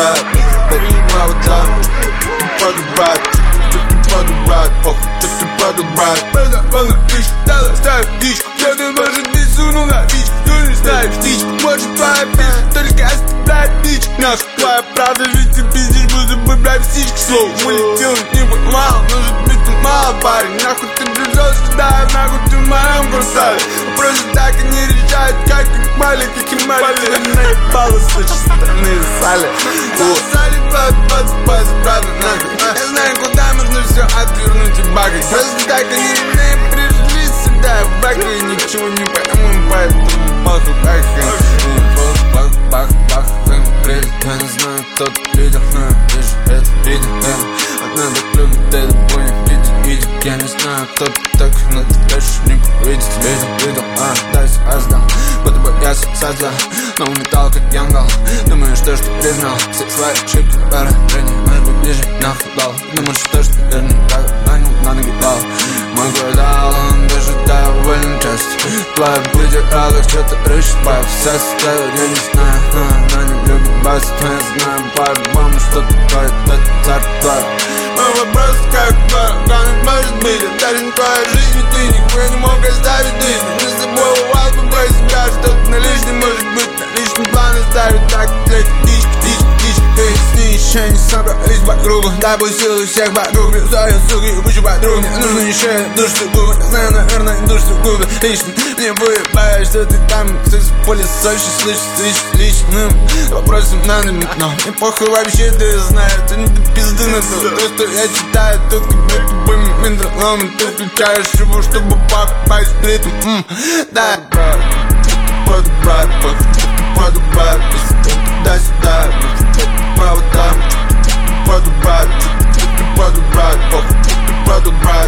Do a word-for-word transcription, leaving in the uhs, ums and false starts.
да, право, да, правда, брат, правда, брат, ох, ты правда, брат. Полно пищ, дала, ставь дичь, я ты может не сунул на дичь, ты не знаешь дичь, может твоя пища только оставляет дичь. Нахуй твоя правда, ведь ты пиздишь, будто бы, блядь, птичка слов. Мы летим, не мало, может быть, ты мало, парень. Нахуй ты пришел сюда, нахуй ты в моем квартале. Просто так они решают, как их мали, как и мали. Тебя наебало с той стороны сали. Сали, баб, баб, баб, правда, нахуй. Я знаю, куда можно все отвернуть и багать. Просто так они не пришли сюда, багай, ничего не пойму, поэтому паху, паху. Бах, бах, бах, прилет. Я не знаю, кто тут лидер, но я вижу это видео. Надо клюнуть, это понял, видит, видит. Я не знаю, кто ты так, но ты дальше не увидит. Видел, видел, а, дальше аздал. Будто бы я создал, но улетал как янгол. Думаю, что ж ты признал все свои ошибки, поражения. Может быть, ближе нахуй дал. Думаю, что ж ты наверняка ранил, на ноги дал. Мой гвардал, он даже довольно часто. Твои придиралых что-то рыщет, по вся составит, я не знаю. Она не любит бас, но я знаю по-любому, что такое этот царь твой. Мой вопрос, как твой, может быть, даже не твоя жизнь, ты никуда не мог оставить жизнь. Мы с тобой увал, побой себя, что-то на лишнем, может быть, на лишний план оставить. Так, третий, тысяч, тысяч, тысяч, поясни, еще не собрались по кругу. Дай бой силы всех вокруг, брюзаю, суки, и кучу подруг. Мне нужно еще душ в губы, я знаю, наверное, душ в губы. Лично, не выебаешь, что ты там, кто-то в поле сочи, слышишь, слышишь, личным вопросом надо, но мне похуй вообще, ты знаешь, ты не пизды на то, то, что я читаю, тут как будто бы метроном, ты включаешь его, чтобы попасть в ритм, м, да, брат, под брат, под брат, туда-сюда, право там, под брат, под брат, под брат.